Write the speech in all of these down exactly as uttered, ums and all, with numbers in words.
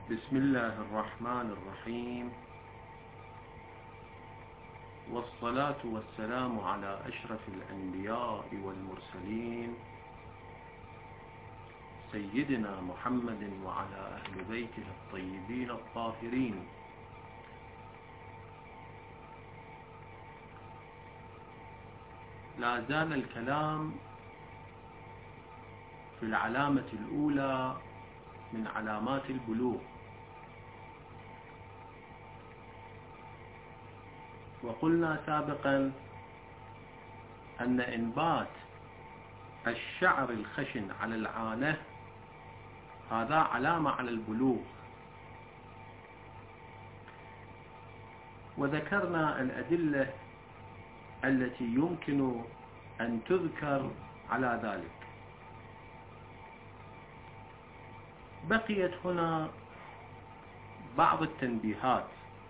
بسم الله الرحمن الرحيم، والصلاة والسلام على أشرف الأنبياء والمرسلين سيدنا محمد وعلى أهل بيته الطيبين الطاهرين. لا زال الكلام في العلامة الأولى من علامات البلوغ، وقلنا سابقا أن إنبات الشعر الخشن على العانة هذا علامة على البلوغ، وذكرنا الأدلة التي يمكن أن تذكر على ذلك. بقيت هنا بعض التنبيهات.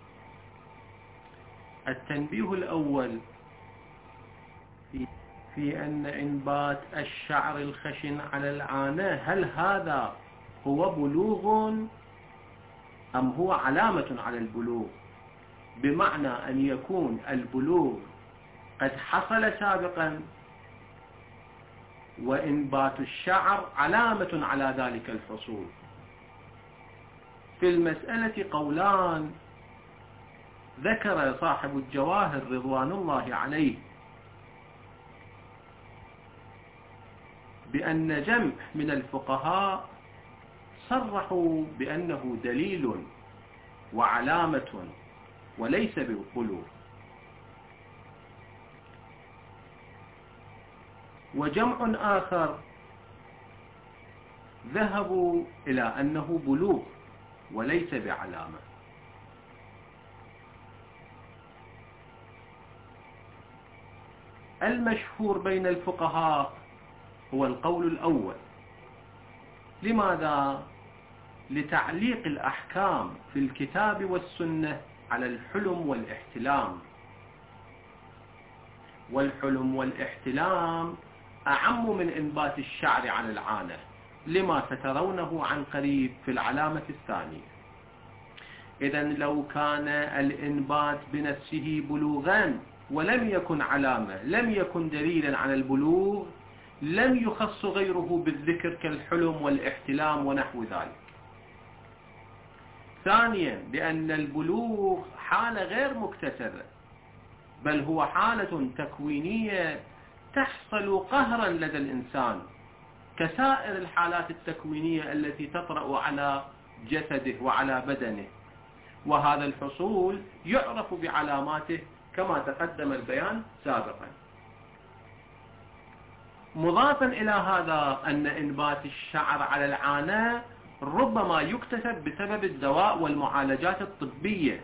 التنبيه الأول في, في أن إنبات الشعر الخشن على العانة هل هذا هو بلوغ أم هو علامة على البلوغ، بمعنى أن يكون البلوغ قد حصل سابقا وإنبات الشعر علامة على ذلك الحصول. في المسألة قولان ذكر صاحب الجواهر رضوان الله عليه بأن جمع من الفقهاء صرحوا بأنه دليل وعلامة وليس ببلوغ، وجمع آخر ذهبوا إلى أنه بلوغ وليس بعلامة. المشهور بين الفقهاء هو القول الأول. لماذا؟ لتعليق الأحكام في الكتاب والسنة على الحلم والاحتلام، والحلم والاحتلام أعم من إنبات الشعر عن العانة، لما سترونه عن قريب في العلامة الثانية. إذن لو كان الإنبات بنفسه بلوغا ولم يكن علامة، لم يكن دليلا على البلوغ، لم يخص غيره بالذكر كالحلم والاحتلام ونحو ذلك. ثانيا، لأن البلوغ حالة غير مكتسبة، بل هو حالة تكوينية تحصل قهرا لدى الإنسان كسائر الحالات التكوينية التي تطرأ على جسده وعلى بدنه، وهذا الحصول يعرف بعلاماته كما تقدم البيان سابقا. مضافا إلى هذا أن إنبات الشعر على العانة ربما يكتسب بسبب الدواء والمعالجات الطبية،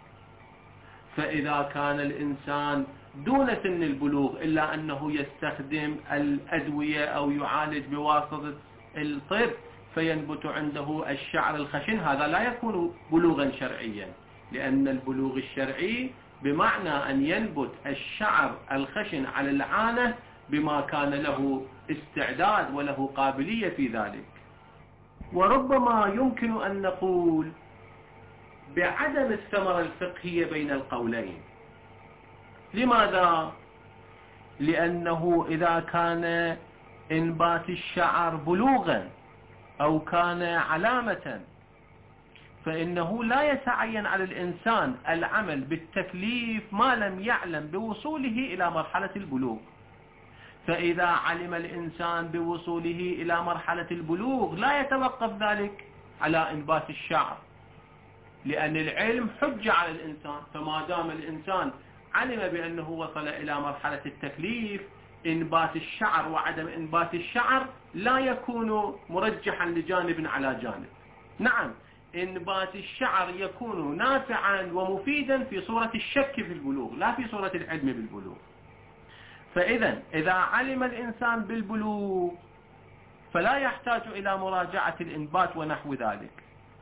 فإذا كان الإنسان دون سن البلوغ إلا أنه يستخدم الأدوية أو يعالج بواسطة الطب فينبت عنده الشعر الخشن، هذا لا يكون بلوغا شرعيا، لأن البلوغ الشرعي بمعنى أن ينبت الشعر الخشن على العانة بما كان له استعداد وله قابلية في ذلك. وربما يمكن أن نقول بعدم الثمرة الفقهية بين القولين. لماذا؟ لأنه إذا كان إنبات الشعر بلوغا أو كان علامة فإنه لا يتعين على الإنسان العمل بالتكليف ما لم يعلم بوصوله إلى مرحلة البلوغ. فإذا علم الإنسان بوصوله إلى مرحلة البلوغ لا يتوقف ذلك على إنبات الشعر، لأن العلم حجة على الإنسان، فما دام الإنسان علم بأنه وصل إلى مرحلة التكليف، إنبات الشعر وعدم إنبات الشعر لا يكون مرجحا لجانب على جانب. نعم، إنبات الشعر يكون نافعا ومفيدا في صورة الشك في البلوغ لا في صورة العلم بالبلوغ. فإذا إذا علم الإنسان بالبلوغ فلا يحتاج إلى مراجعة الإنبات ونحو ذلك،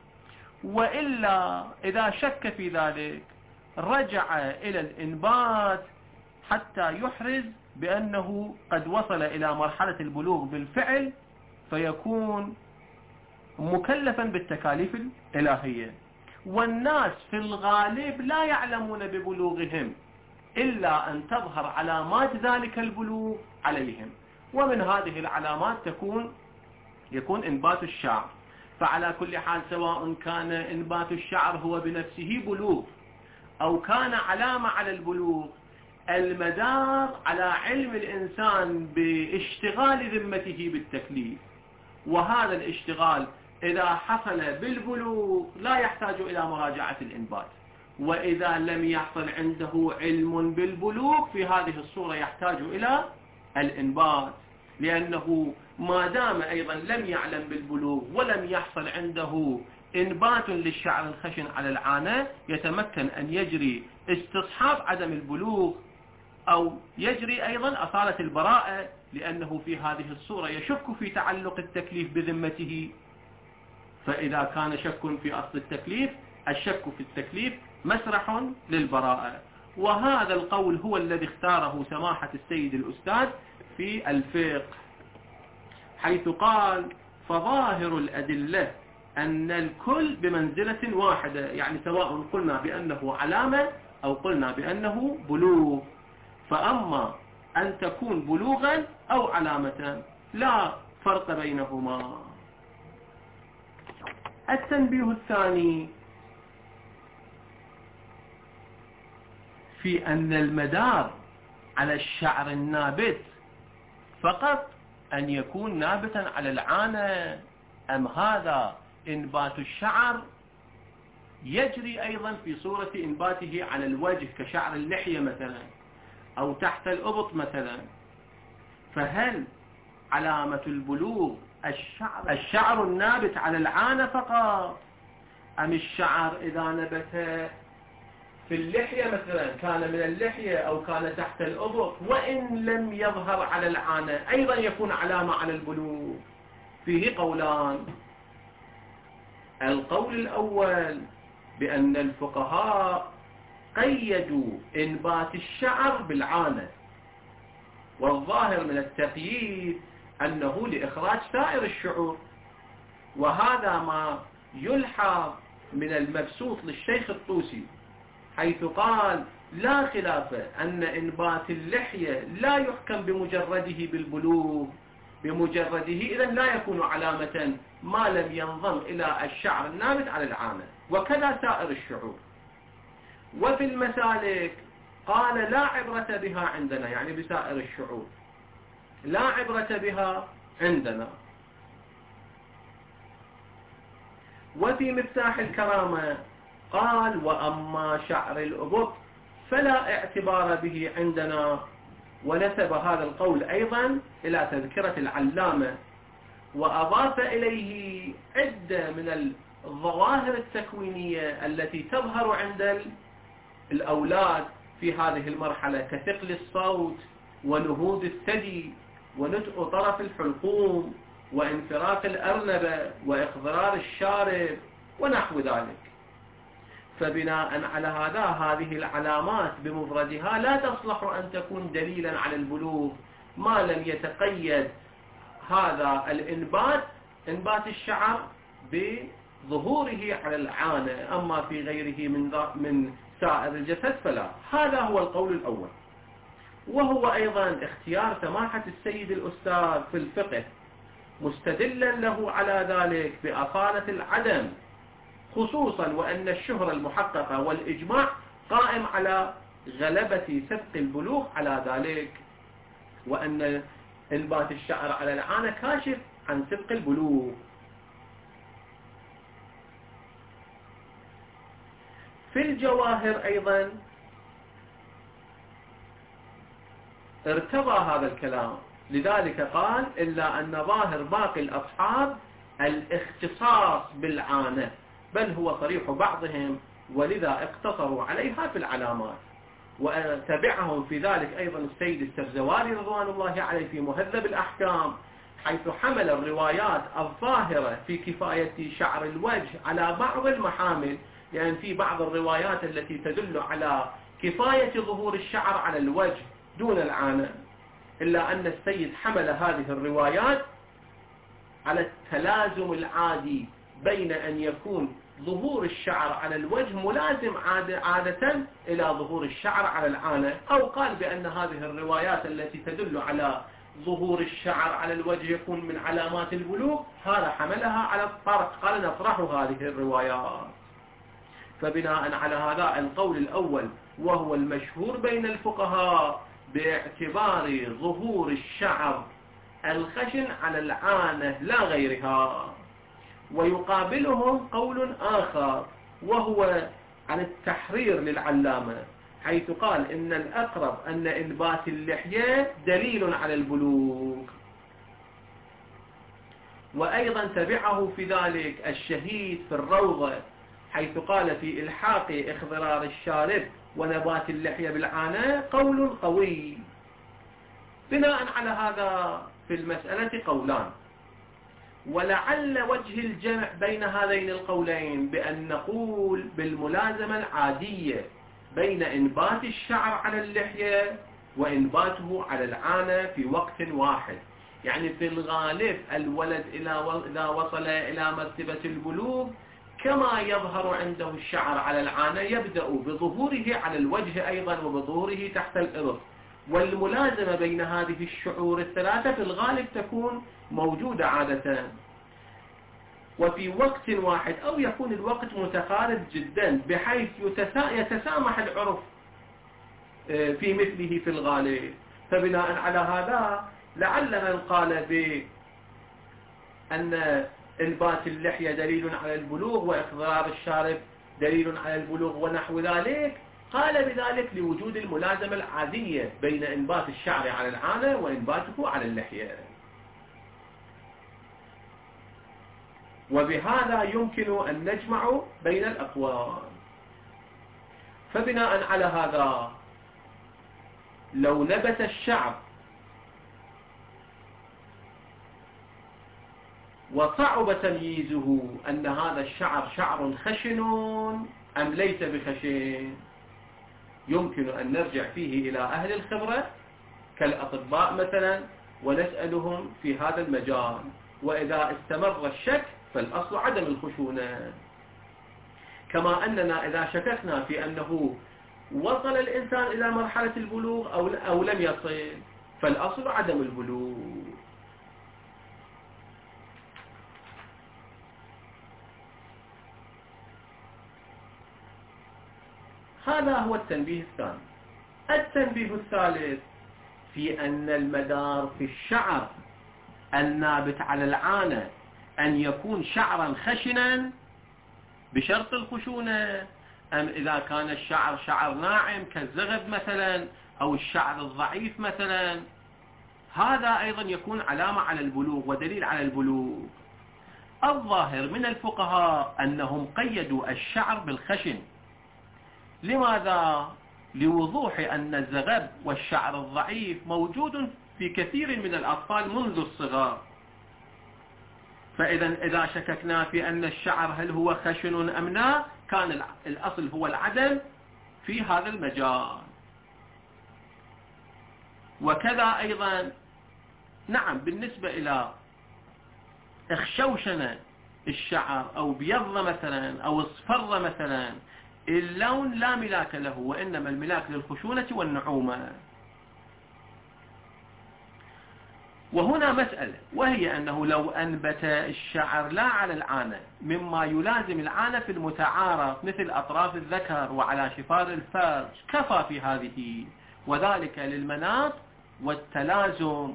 وإلا إذا شك في ذلك رجع إلى الإنبات حتى يحرز بأنه قد وصل إلى مرحلة البلوغ بالفعل، فيكون مكلفا بالتكاليف الإلهية، والناس في الغالب لا يعلمون ببلوغهم إلا أن تظهر علامات ذلك البلوغ عليهم، ومن هذه العلامات تكون يكون إنبات الشعر. فعلى كل حال سواء كان إنبات الشعر هو بنفسه بلوغ أو كان علامة على البلوغ، المدار على علم الإنسان باشتغال ذمته بالتكليف، وهذا الاشتغال إذا حصل بالبلوغ لا يحتاج إلى مراجعة الإنبات، وإذا لم يحصل عنده علم بالبلوغ في هذه الصورة يحتاج إلى الإنبات، لأنه ما دام أيضا لم يعلم بالبلوغ ولم يحصل عنده إنبات للشعر الخشن على العانة يتمكن أن يجري استصحاب عدم البلوغ أو يجري أيضا أصالة البراءة، لأنه في هذه الصورة يشك في تعلق التكليف بذمته. فإذا كان شك في أصل التكليف، الشك في التكليف مسرح للبراءة. وهذا القول هو الذي اختاره سماحة السيد الأستاذ في الفقه، حيث قال: فظاهر الأدلة أن الكل بمنزلة واحدة، يعني سواء قلنا بأنه علامة أو قلنا بأنه بلوغ، فأما أن تكون بلوغا أو علامة لا فرق بينهما. التنبيه الثاني في أن المدار على الشعر النابت فقط أن يكون نابتا على العانة، أم هذا إنبات الشعر يجري أيضا في صورة إنباته على الوجه كشعر اللحية مثلا أو تحت الأبط مثلا؟ فهل علامة البلوغ الشعر, الشعر النابت على العانة فقط، أم الشعر إذا نبت في اللحية مثلا كان من اللحية أو كان تحت الأبط وإن لم يظهر على العانة أيضا يكون علامة على البلوغ؟ فيه قولان. القول الأول بأن الفقهاء قيدوا إنبات الشعر بالعانة، والظاهر من التقييد أنه لإخراج سائر الشعور، وهذا ما يلحظ من المبسوط للشيخ الطوسي، حيث قال: لا خلاف أن إنبات اللحية لا يحكم بمجرده بالبلوغ، بمجرده إذن لا يكون علامة ما لم ينضم إلى الشعر النابت على العانة، وكذا سائر الشعور. وفي المسالك قال: لا عبرة بها عندنا، يعني بسائر الشعور لا عبرة بها عندنا. وفي مفتاح الكرامة قال: وأما شعر الأبط فلا اعتبار به عندنا، ونسب هذا القول أيضا إلى تذكرة العلامة، وأضاف إليه عدة من الظواهر التكوينية التي تظهر عند الأولاد في هذه المرحلة، كثقل الصوت ونهوض الثدي ونتء طرف الحلقوم وانفراق الأرنبة وإخضرار الشارب ونحو ذلك. فبناء على هذا هذه العلامات بمفردها لا تصلح أن تكون دليلا على البلوغ ما لم يتقيد هذا الإنبات إنبات الشعر بظهوره على العانة، أما في غيره من من سائر الجسد فلا. هذا هو القول الأول، وهو أيضا اختيار سماحة السيد الأستاذ في الفقه، مستدلا له على ذلك بأصالة العدم، خصوصا وأن الشهرة المحققة والإجماع قائم على غلبة سبق البلوغ على ذلك، وأن إنبات الشعر على العانة كاشف عن سبق البلوغ. في الجواهر أيضا ارتضى هذا الكلام، لذلك قال: إلا أن ظاهر باقي الأصحاب الاختصاص بالعانة، بل هو صريح بعضهم، ولذا اقتصروا عليها في العلامات. وتبعهم في ذلك أيضا السيد السرزواري رضوان الله عليه في مهذب الأحكام، حيث حمل الروايات الظاهرة في كفاية شعر الوجه على بعض المحامل، لأن يعني في بعض الروايات التي تدل على كفاية ظهور الشعر على الوجه دون العانة، إلا أن السيد حمل هذه الروايات على التلازم العادي بين أن يكون ظهور الشعر على الوجه ملازم عادة إلى ظهور الشعر على العانة، أو قال بأن هذه الروايات التي تدل على ظهور الشعر على الوجه يكون من علامات البلوغ، هذا حملها على الطرح، قال نطرح هذه الروايات. فبناء على هذا القول الأول وهو المشهور بين الفقهاء باعتبار ظهور الشعر الخشن على العانة لا غيرها. ويقابلهم قول آخر وهو عن التحرير للعلامة، حيث قال إن الأقرب أن إنبات اللحية دليل على البلوغ. وأيضا تبعه في ذلك الشهيد في الروضة، حيث قال في إلحاق إخضرار الشارب ونبات اللحية بالعانة قول قوي. بناء على هذا في المسألة قولان، ولعل وجه الجمع بين هذين القولين بأن نقول بالملازمة العادية بين إنبات الشعر على اللحية وإنباته على العانة في وقت واحد. يعني في الغالب الولد إذا وصل إلى مرتبة البلوغ كما يظهر عنده الشعر على العانة يبدأ بظهوره على الوجه أيضا وبظهوره تحت الإرث، والملازمة بين هذه الشعور الثلاثة في الغالب تكون موجودة عادة وفي وقت واحد، أو يكون الوقت متقارب جدا بحيث يتسامح العرف في مثله في الغالب. فبناء على هذا لعل من قال بأن إنبات اللحية دليل على البلوغ وإخضرار الشارب دليل على البلوغ ونحو ذلك قال بذلك لوجود الملازمة العادية بين إنبات الشعر على العانة وإنباته على اللحية. وبهذا يمكن أن نجمع بين الأقوال. فبناء على هذا لو نبت الشعر وصعب تمييزه أن هذا الشعر شعر خشن أم ليس بخشن، يمكن أن نرجع فيه إلى أهل الخبرة كالأطباء مثلا ونسألهم في هذا المجال، وإذا استمر الشك فالأصل عدم الخشونة. كما أننا إذا شككنا في أنه وصل الإنسان إلى مرحلة البلوغ أو أو لم يصل فالأصل عدم البلوغ. هذا هو التنبيه الثاني. التنبيه الثالث في أن المدار في الشعر النابت على العانة أن يكون شعرا خشنا بشرط الخشونة، أم إذا كان الشعر شعر ناعم كالزغب مثلا أو الشعر الضعيف مثلا، هذا أيضا يكون علامة على البلوغ ودليل على البلوغ. الظاهر من الفقهاء أنهم قيدوا الشعر بالخشن. لماذا؟ لوضوح أن الزغب والشعر الضعيف موجود في كثير من الأطفال منذ الصغر. فإذا إذا شككنا في أن الشعر هل هو خشن أم لا كان الأصل هو العدم في هذا المجال. وكذا أيضا نعم بالنسبة إلى اخشوشن الشعر أو بيض مثلا أو اصفر مثلا، اللون لا ملاك له وإنما الملاك للخشونة والنعومة. وهنا مسألة وهي أنه لو أنبت الشعر لا على العانة مما يلازم العانة في المتعارف مثل أطراف الذكر وعلى شفار الفرج كفى في هذه، وذلك للمناط والتلازم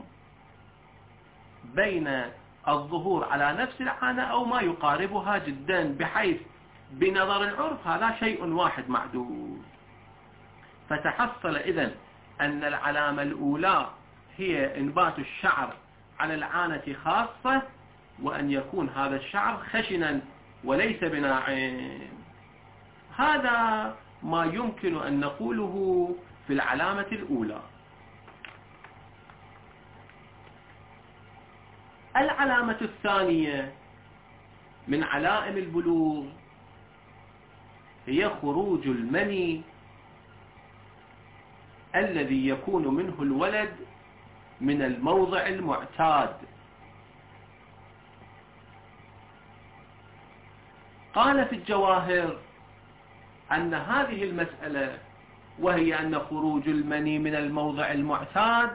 بين الظهور على نفس العانة أو ما يقاربها جدا، بحيث بنظر العرف هذا شيء واحد معدود. فتحصل إذن أن العلامة الأولى هي إنبات الشعر على العانة خاصة، وأن يكون هذا الشعر خشنا وليس بناعم. هذا ما يمكن أن نقوله في العلامة الأولى. العلامة الثانية من علائم البلوغ هي خروج المني الذي يكون منه الولد من الموضع المعتاد. قال في الجواهر أن هذه المسألة، وهي أن خروج المني من الموضع المعتاد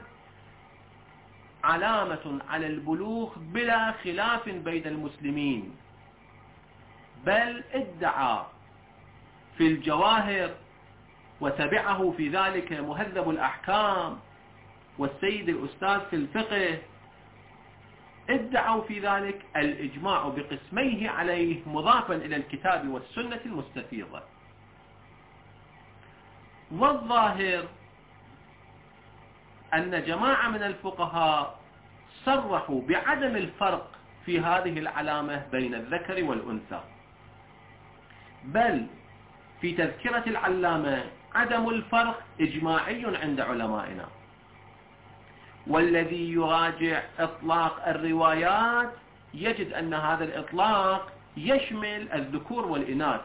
علامة على البلوغ بلا خلاف بين المسلمين، بل ادعى في الجواهر وتبعه في ذلك مهذب الأحكام والسيد الأستاذ في الفقه، ادعوا في ذلك الإجماع بقسميه عليه مضافا إلى الكتاب والسنة المستفيضة. والظاهر أن جماعة من الفقهاء صرحوا بعدم الفرق في هذه العلامة بين الذكر والأنثى، بل في تذكرة العلامة عدم الفرق إجماعي عند علمائنا، والذي يراجع إطلاق الروايات يجد أن هذا الإطلاق يشمل الذكور والإناث.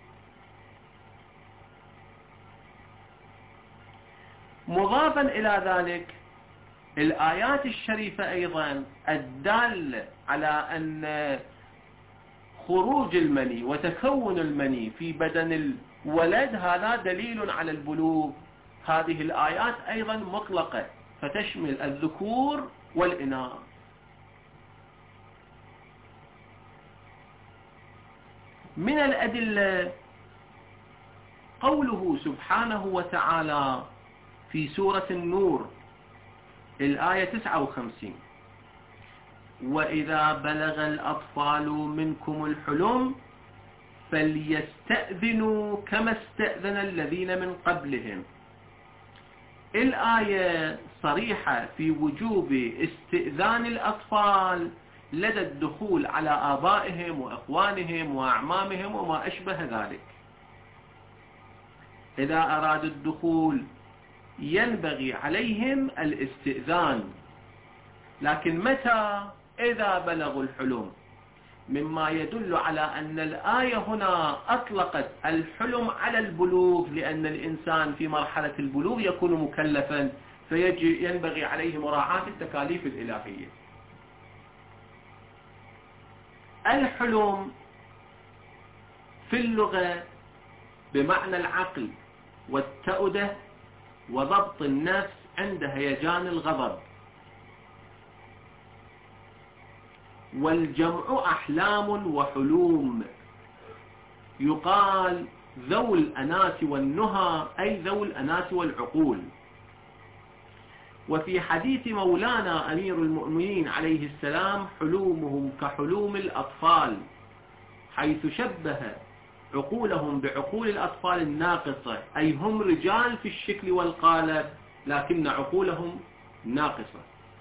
مضافا إلى ذلك الآيات الشريفة أيضا الدالة على أن خروج المني وتكون المني في بدن الولد هذا دليل على البلوغ، هذه الآيات أيضا مطلقة فتشمل الذكور والإناث. من الأدلة قوله سبحانه وتعالى في سورة النور الآية تسعة وخمسين: وإذا بلغ الأطفال منكم الحلم فليستأذنوا كما استأذن الذين من قبلهم. الآية صريحة في وجوب استئذان الأطفال لدى الدخول على آبائهم وإخوانهم وأعمامهم وما أشبه ذلك. إذا أرادوا الدخول ينبغي عليهم الاستئذان، لكن متى؟ إذا بلغوا الحلم، مما يدل على أن الآية هنا أطلقت الحلم على البلوغ، لأن الإنسان في مرحلة البلوغ يكون مكلفا فينبغي عليه مراعاة التكاليف الإلهية. الحلم في اللغة بمعنى العقل والتأدة وضبط النفس عند هيجان الغضب، والجمع أحلام وحلوم، يقال ذو الأناس والنهى أي ذو الأناس والعقول. وفي حديث مولانا أمير المؤمنين عليه السلام حلومهم كحلوم الأطفال، حيث شبه عقولهم بعقول الأطفال الناقصة، أي هم رجال في الشكل والقالب لكن عقولهم ناقصة.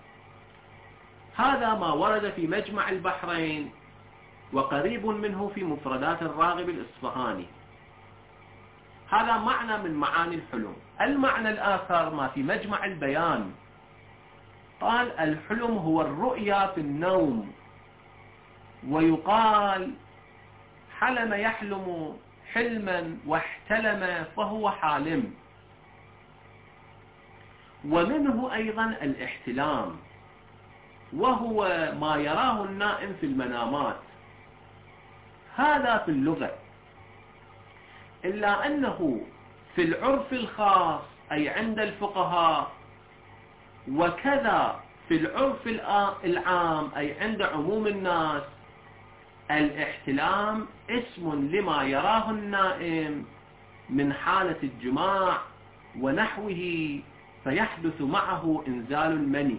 هذا ما ورد في مجمع البحرين وقريب منه في مفردات الراغب الإصفهاني. هذا معنى من معاني الحلم. المعنى الآخر ما في مجمع البيان، قال الحلم هو الرؤيا في النوم، ويقال حلم يحلم حلما واحتلم فهو حالم. ومنه أيضا الاحتلام، وهو ما يراه النائم في المنامات. هذا في اللغة، إلا أنه في العرف الخاص أي عند الفقهاء، وكذا في العرف العام أي عند عموم الناس، الاحتلام اسم لما يراه النائم من حالة الجماع ونحوه، فيحدث معه إنزال المني.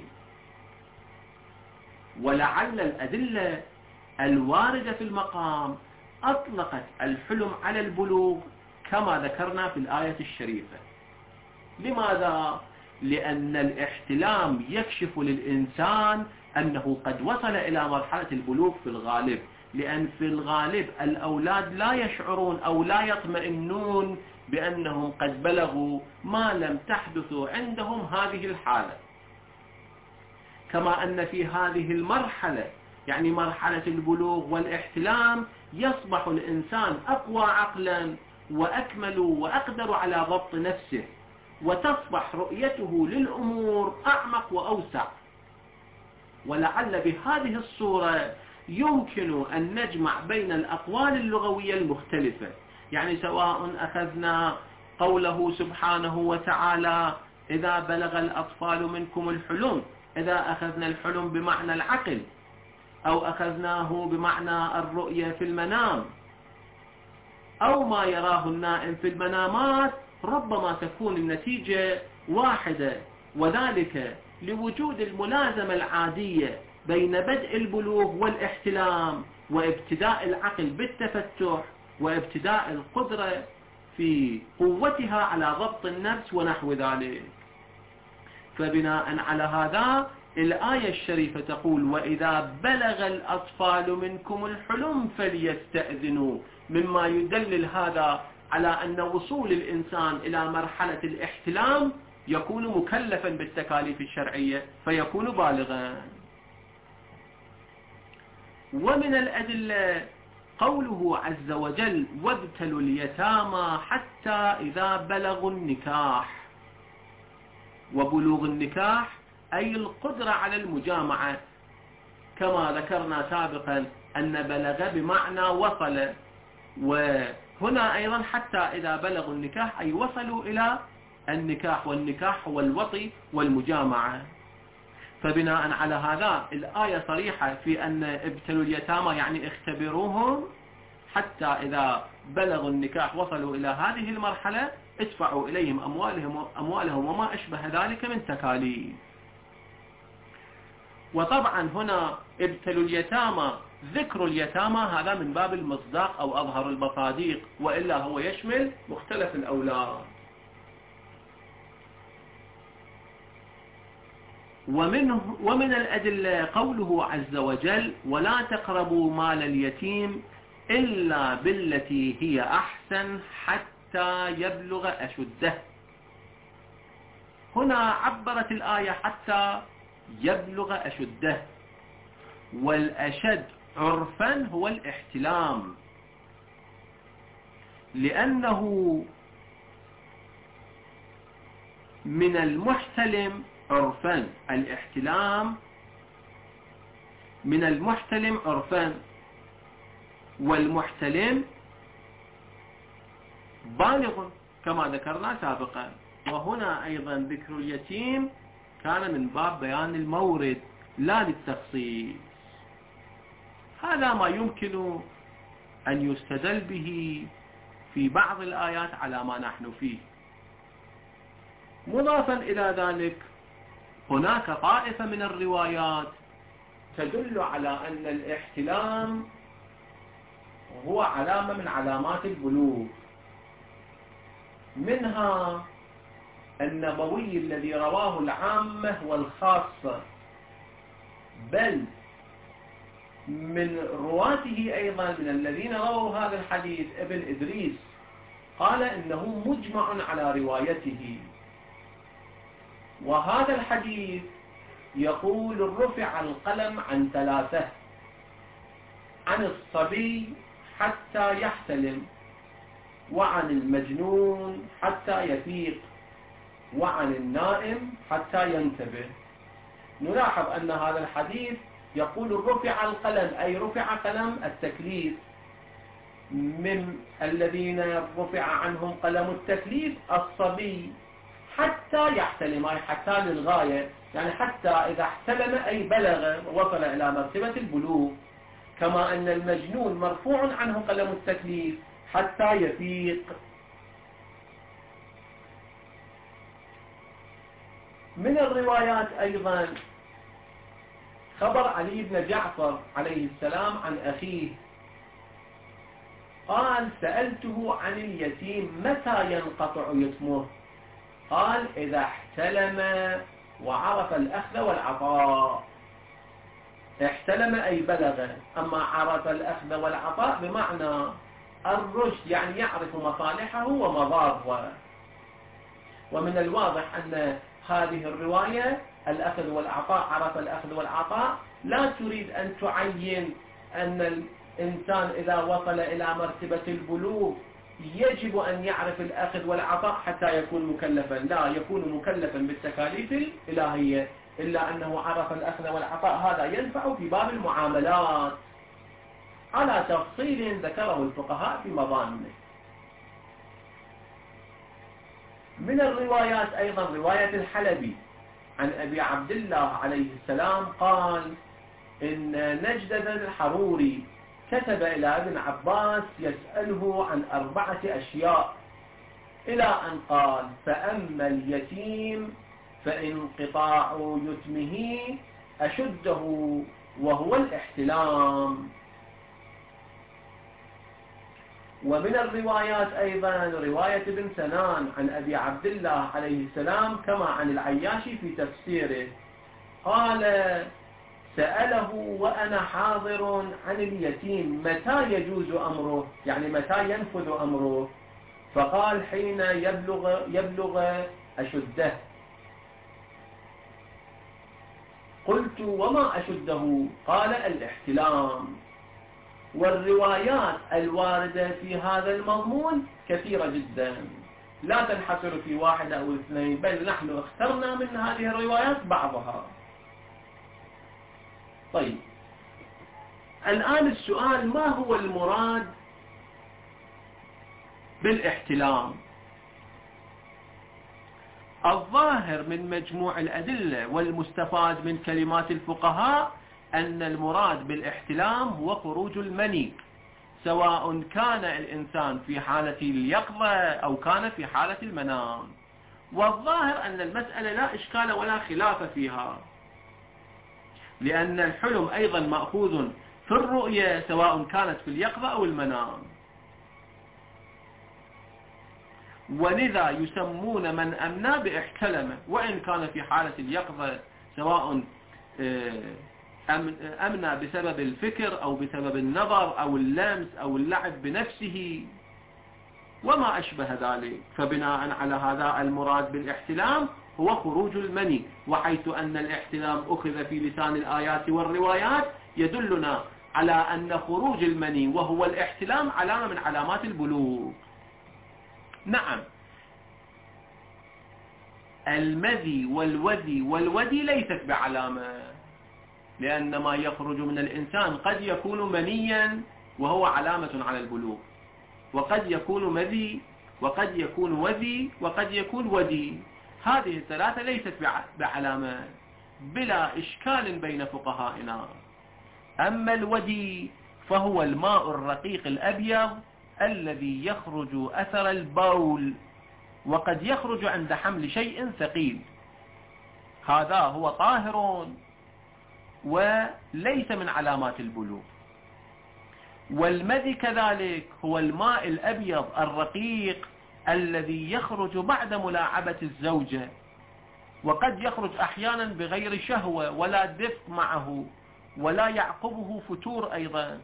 ولعل الأدلة الواردة في المقام أطلقت الحلم على البلوغ كما ذكرنا في الآية الشريفة. لماذا؟ لأن الاحتلام يكشف للإنسان أنه قد وصل إلى مرحلة البلوغ في الغالب، لأن في الغالب الأولاد لا يشعرون أو لا يطمئنون بأنهم قد بلغوا ما لم تحدث عندهم هذه الحالة. كما أن في هذه المرحلة يعني مرحلة البلوغ والاحتلام يصبح الإنسان أقوى عقلا وأكمل وأقدر على ضبط نفسه، وتصبح رؤيته للأمور أعمق وأوسع. ولعل بهذه الصورة يمكن أن نجمع بين الأقوال اللغوية المختلفة، يعني سواء أخذنا قوله سبحانه وتعالى إذا بلغ الأطفال منكم الحلم، إذا أخذنا الحلم بمعنى العقل، أو أخذناه بمعنى الرؤية في المنام، أو ما يراه النائم في المنامات، ربما تكون النتيجة واحدة، وذلك لوجود الملازمة العادية بين بدء البلوغ والاحتلام وابتداء العقل بالتفتح وابتداء القدرة في قوتها على ضبط النفس ونحو ذلك. فبناء على هذا الآية الشريفة تقول وإذا بلغ الأطفال منكم الحلم فليستأذنوا، مما يدلل هذا على أن وصول الإنسان إلى مرحلة الاحتلام يكون مكلفا بالتكاليف الشرعية فيكون بالغا. ومن الأدلة قوله عز وجل وابتلوا اليتامى حتى إذا بلغوا النكاح، وبلوغ النكاح أي القدرة على المجامعة، كما ذكرنا سابقا أن بلغ بمعنى وصل، وهنا أيضا حتى إذا بلغوا النكاح أي وصلوا إلى النكاح، والنكاح هو الوطي والمجامعة. فبناء على هذا الآية صريحة في أن ابتلوا اليتامى يعني اختبروهم حتى إذا بلغوا النكاح وصلوا إلى هذه المرحلة ادفعوا إليهم أموالهم, أموالهم وما أشبه ذلك من تكاليف. وطبعا هنا ابتلوا اليتامى، ذكر اليتامى هذا من باب المصداق أو أظهر المصاديق، وإلا هو يشمل مختلف الأولاد. ومنه ومن الأدلة قوله عز وجل ولا تقربوا مال اليتيم إلا بالتي هي أحسن حتى يبلغ أشده. هنا عبرت الآية حتى يبلغ أشده، والأشد عرفا هو الاحتلام، لأنه من المحتلم عرفا، الاحتلام من المحتلم عرفا، والمحتلم بالغ كما ذكرنا سابقا. وهنا أيضا ذكر اليتيم كان من باب بيان المورد لا للتخصيص. هذا ما يمكن أن يستدل به في بعض الآيات على ما نحن فيه. مضافا إلى ذلك هناك طائفة من الروايات تدل على أن الاحتلام هو علامة من علامات البلوغ، منها النبوي الذي رواه العامة والخاصة، بل من رواته أيضا من الذين رووا هذا الحديث ابن إدريس قال إنه مجمع على روايته. وهذا الحديث يقول رفع القلم عن ثلاثة: عن الصبي حتى يحتلم، وعن المجنون حتى يفيق، وعن النائم حتى ينتبه. نلاحظ أن هذا الحديث يقول رفع القلم، أي رفع قلم التكليف، من الذين رفع عنهم قلم التكليف الصبي حتى يحتلم، أي حتى للغاية، يعني حتى إذا احتلم أي بلغ وصل إلى مرتبة البلوغ. كما أن المجنون مرفوع عنه قلم التكليف حتى يفيق. من الروايات أيضا خبر علي بن جعفر عليه السلام عن أخيه، قال سألته عن اليتيم متى ينقطع يتمه، قال إذا احتلم وعرف الأخذ والعطاء. احتلم أي بلغ، أما عرف الأخذ والعطاء بمعنى الرشد، يعني يعرف مصالحه ومضاره. ومن الواضح أن هذه الرواية الأخذ والعطاء، عرف الأخذ والعطاء، لا تريد أن تعين أن الإنسان إذا وصل إلى مرتبة البلوغ يجب أن يعرف الأخذ والعطاء حتى يكون مكلفا، لا، يكون مكلفا بالتكاليف الإلهية، إلا أنه عرف الأخذ والعطاء. هذا ينفع في باب المعاملات، على تفصيل ذكره الفقهاء في مظانه. من الروايات أيضا رواية الحلبي عن أبي عبد الله عليه السلام قال إن نجدة الحروري كتب إلى ابن عباس يسأله عن أربعة أشياء، إلى أن قال: فأما اليتيم فانقطاع يتمه أشده وهو الاحتلام. ومن الروايات أيضا رواية ابن سنان عن أبي عبد الله عليه السلام كما عن العياشي في تفسيره قال: سأله وأنا حاضر عن اليتيم متى يجوز أمره، يعني متى ينفذ أمره، فقال: حين يبلغ, يبلغ أشده. قلت: وما أشده؟ قال: الاحتلام. والروايات الواردة في هذا المضمون كثيرة جدا، لا تنحصر في واحد أو اثنين، بل نحن اخترنا من هذه الروايات بعضها. طيب، الآن السؤال: ما هو المراد بالاحتلام؟ الظاهر من مجموع الأدلة والمستفاد من كلمات الفقهاء أن المراد بالاحتلام هو خروج المني، سواء كان الإنسان في حالة اليقظة أو كان في حالة المنام. والظاهر أن المسألة لا إشكال ولا خلاف فيها، لأن الحلم أيضا مأخوذ في الرؤية سواء كانت في اليقظة أو المنام، ولذا يسمون من أمنى باحتلم، وإن كان في حالة اليقظة سواء أمنى بسبب الفكر أو بسبب النظر أو اللمس أو اللعب بنفسه وما أشبه ذلك. فبناء على هذا المراد بالاحتلام هو خروج المني، وحيث أن الاحتلام أخذ في لسان الآيات والروايات يدلنا على أن خروج المني وهو الاحتلام علامة من علامات البلوغ. نعم، المذي والوذي والودي ليست بعلامة، لأن ما يخرج من الإنسان قد يكون منيا وهو علامة على البلوغ، وقد يكون مذي وقد يكون وذي وقد يكون ودي. هذه الثلاثة ليست بعلامة بلا إشكال بين فقهائنا. أما الودي فهو الماء الرقيق الأبيض الذي يخرج أثر البول، وقد يخرج عند حمل شيء ثقيل، هذا هو طاهر وليس من علامات البلوغ. والمذي كذلك هو الماء الأبيض الرقيق الذي يخرج بعد ملاعبة الزوجة، وقد يخرج أحيانا بغير شهوة ولا دفء معه ولا يعقبه فتور أيضا.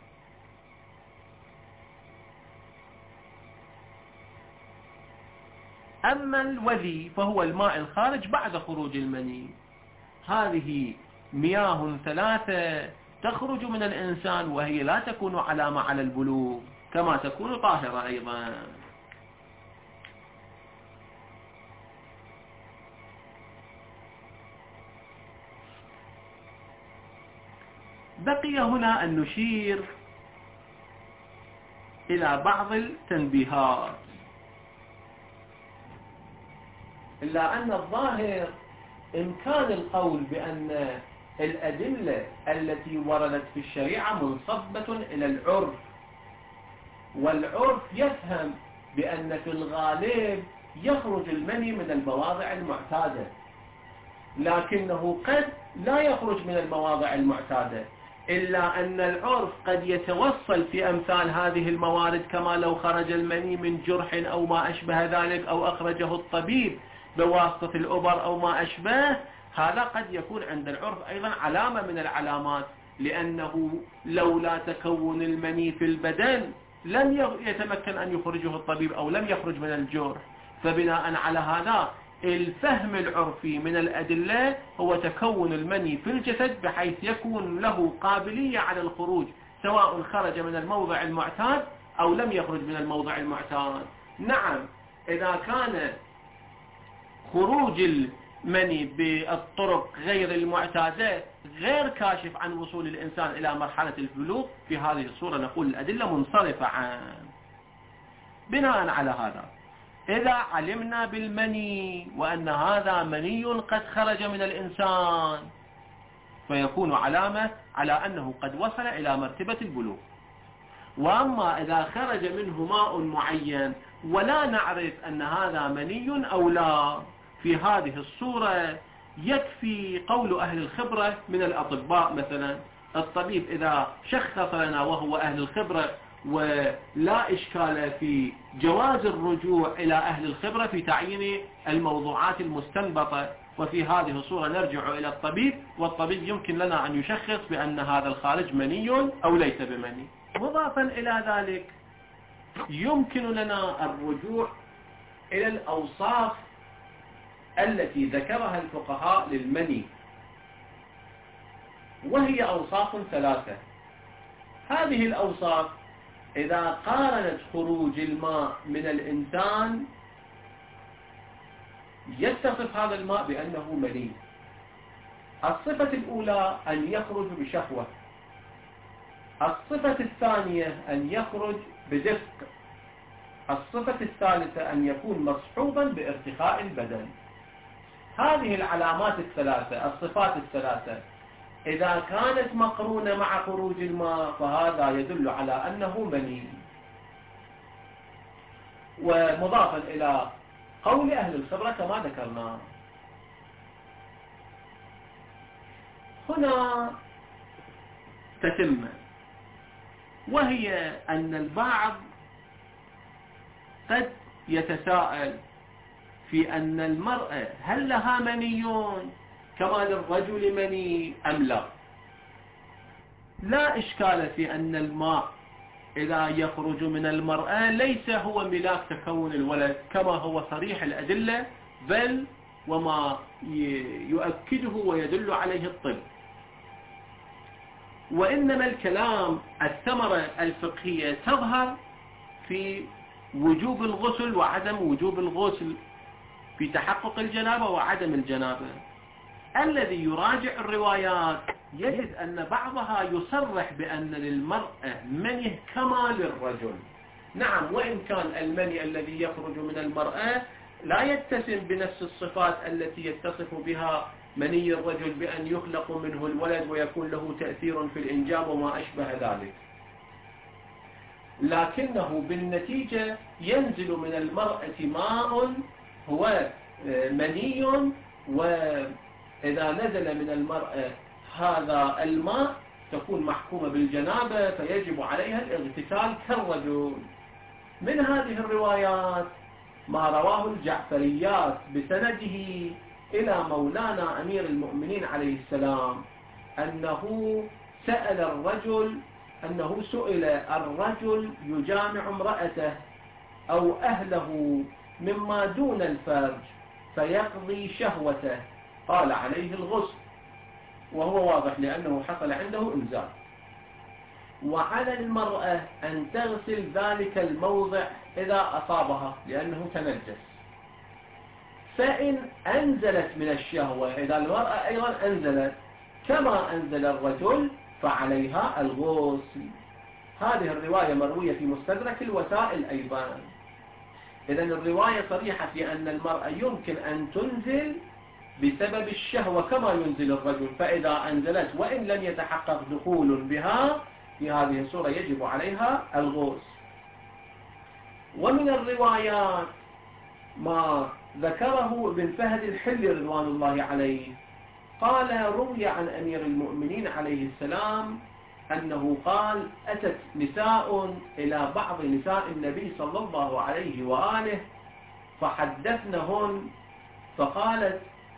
أما الوذي فهو الماء الخارج بعد خروج المني. هذه مياه ثلاثة تخرج من الإنسان وهي لا تكون علامة على البلوغ كما تكون طاهرة أيضا. بقي هنا أن نشير إلى بعض التنبيهات، إلا أن الظاهر إمكان القول بأن الأدلة التي وردت في الشريعة منصبة إلى العرف، والعرف يفهم بأن في الغالب يخرج المني من المواضع المعتادة، لكنه قد لا يخرج من المواضع المعتادة، إلا أن العرف قد يتوصل في أمثال هذه الموارد، كما لو خرج المني من جرح أو ما أشبه ذلك، أو أخرجه الطبيب بواسطة الأبر أو ما أشبه، هذا قد يكون عند العرف أيضا علامة من العلامات، لأنه لولا تكون المني في البدن لم يتمكن أن يخرجه الطبيب أو لم يخرج من الجرح. فبناء على هذا الفهم العرفي من الأدلة هو تكون المني في الجسد بحيث يكون له قابلية على الخروج، سواء خرج من الموضع المعتاد أو لم يخرج من الموضع المعتاد. نعم، إذا كان خروج مني بالطرق غير المعتادة غير كاشف عن وصول الإنسان إلى مرحلة البلوغ، في هذه الصورة نقول الأدلة منصرفة عنه. بناء على هذا إذا علمنا بالمني وأن هذا مني قد خرج من الإنسان فيكون علامة على أنه قد وصل إلى مرتبة البلوغ. وأما إذا خرج منه ماء معين ولا نعرف أن هذا مني أو لا، في هذه الصورة يكفي قول أهل الخبرة من الأطباء. مثلا الطبيب إذا شخص لنا وهو أهل الخبرة ولا إشكال في جواز الرجوع إلى أهل الخبرة في تعيين الموضوعات المستنبطة، وفي هذه الصورة نرجع إلى الطبيب، والطبيب يمكن لنا أن يشخص بأن هذا الخارج مني أو ليس بمني. مضافا إلى ذلك يمكن لنا الرجوع إلى الأوصاف التي ذكرها الفقهاء للمني، وهي أوصاف ثلاثة. هذه الأوصاف إذا قارنت خروج الماء من الإنسان يتصف هذا الماء بأنه مني. الصفة الأولى أن يخرج بشهوة، الصفة الثانية أن يخرج بدفق، الصفة الثالثة أن يكون مصحوبا بارتخاء البدن. هذه العلامات الثلاثة، الصفات الثلاثة، إذا كانت مقرونة مع خروج الماء فهذا يدل على أنه مني. ومضافا إلى قول أهل الخبرة كما ذكرنا. هنا تتمة، وهي أن البعض قد يتساءل في أن المرأة هل لها مني كما للرجل مني أم لا. لا إشكال في أن الماء إذا يخرج من المرأة ليس هو ملاك تكون الولد كما هو صريح الأدلة، بل وما يؤكده ويدل عليه الطب. وإنما الكلام الثمرة الفقهية تظهر في وجوب الغسل وعدم وجوب الغسل، في تحقق الجنابة وعدم الجنابة. الذي يراجع الروايات يجد أن بعضها يصرح بأن للمرأة مني كما للرجل. نعم، وإن كان المني الذي يخرج من المرأة لا يتسم بنفس الصفات التي يتصف بها مني الرجل، بأن يخلق منه الولد ويكون له تأثير في الإنجاب وما أشبه ذلك، لكنه بالنتيجة ينزل من المرأة ماء هو مني، وإذا نزل من المرأة هذا الماء تكون محكومة بالجنابة فيجب عليها الاغتسال كالرجل. من هذه الروايات ما رواه الجعفريات بسنده إلى مولانا أمير المؤمنين عليه السلام أنه سأل الرجل أنه سئل الرجل يجامع امرأته أو أهله مما دون الفرج فيقضي شهوته، قال عليه الغسل، وهو واضح لأنه حصل عنده إنزال. وعلى المرأة أن تغسل ذلك الموضع إذا أصابها لأنه تنجس. فإن أنزلت من الشهوة، إذا المرأة أيضا أنزلت كما أنزل الرجل فعليها الغسل. هذه الرواية مروية في مستدرك الوسائل أيضا. إذن الرواية صريحة في أن المرأة يمكن أن تنزل بسبب الشهوة كما ينزل الرجل، فإذا أنزلت وإن لم يتحقق دخول بها في هذه الصورة يجب عليها الغسل. ومن الروايات ما ذكره ابن فهد الحلي رضوان الله عليه، قال روي عن أمير المؤمنين عليه السلام أنه قال أتت نساء إلى بعض نساء النبي صلى الله عليه وآله فحدثنهن، فقالت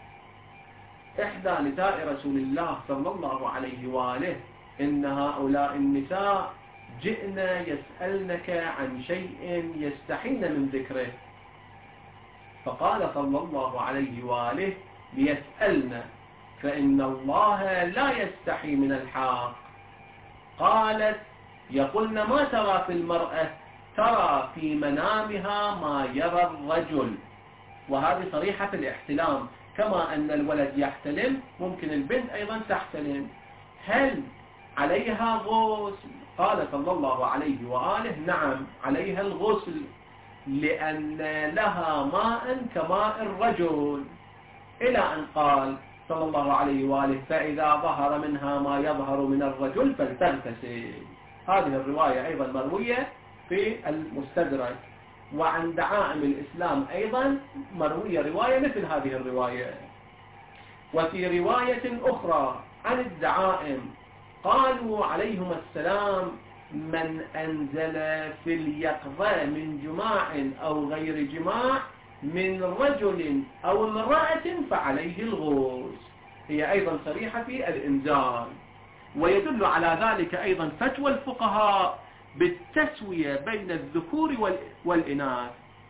إحدى نساء رسول الله صلى الله عليه وآله إن هؤلاء النساء جئن يسألنك عن شيء يستحين من ذكره، فقال صلى الله عليه وآله ليسألن فإن الله لا يستحي من الحق. قالت يقولن ما ترى في المرأة؟ ترى في منامها ما يرى الرجل. وهذه صريحة الاحتلام، كما أن الولد يحتلم ممكن البنت أيضا تحتلم. هل عليها غسل؟ قال صلى الله عليه وآله نعم عليها الغسل، لأن لها ماء كماء الرجل، إلى أن قال صلى الله عليه وآله فإذا ظهر منها ما يظهر من الرجل فلتغتسل. هذه الرواية أيضا مروية في المستدرك، وعن دعائم الإسلام أيضا مروية رواية مثل هذه الرواية. وفي رواية أخرى عن الدعائم قالوا عليهم السلام من أنزل في اليقظة من جماع أو غير جماع من رجل أو امرأة فعليه الغسل. هي أيضا صريحة في الإنزال، ويدل على ذلك أيضا فتوى الفقهاء بالتسوية بين الذكور والإناث،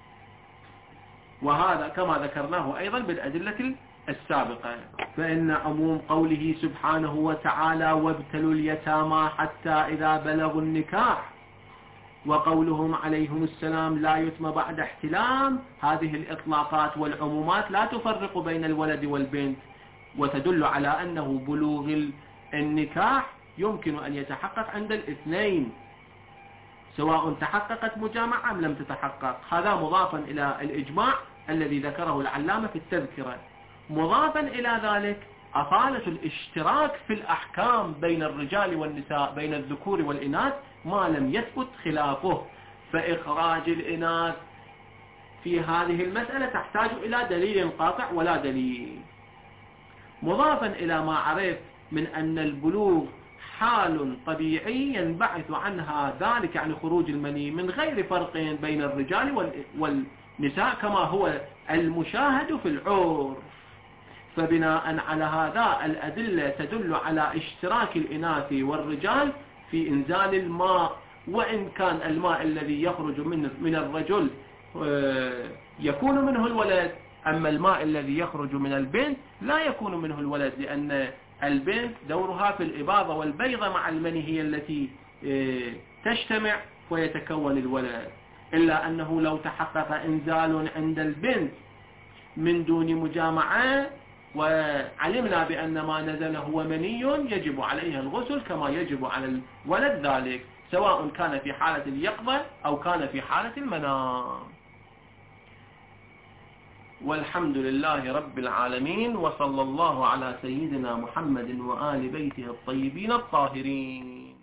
وهذا كما ذكرناه أيضا بالأدلة السابقة. فإن عموم قوله سبحانه وتعالى وابتلوا اليتامى حتى إذا بلغوا النكاح، وقولهم عليهم السلام لا يتم بعد احتلام، هذه الإطلاقات والعمومات لا تفرق بين الولد والبنت، وتدل على أنه بلوغ النكاح يمكن أن يتحقق عند الاثنين سواء تحققت مجامعة أم لم تتحقق. هذا مضافا إلى الإجماع الذي ذكره العلامة في التذكرة. مضافا إلى ذلك أصالة الاشتراك في الأحكام بين الرجال والنساء، بين الذكور والإناث، ما لم يثبت خلافه، فإخراج الإناث في هذه المسألة تحتاج إلى دليل قاطع ولا دليل. مضافا إلى ما عرف من أن البلوغ حال طبيعي ينبعث عنها ذلك عن خروج المني من غير فرق بين الرجال والنساء كما هو المشاهد في العرف. فبناء على هذا الأدلة تدل على اشتراك الإناث والرجال في إنزال الماء، وإن كان الماء الذي يخرج من الرجل يكون منه الولد، أما الماء الذي يخرج من البنت لا يكون منه الولد، لأن البنت دورها في الإباضة والبيضة مع المني هي التي تجتمع ويتكون الولد. إلا أنه لو تحقق إنزال عند البنت من دون مجامعة وعلمنا بأن ما نزل هو مني يجب عليها الغسل كما يجب على الولد ذلك، سواء كان في حالة اليقظة أو كان في حالة المنام. والحمد لله رب العالمين، وصلى الله على سيدنا محمد وآل بيته الطيبين الطاهرين.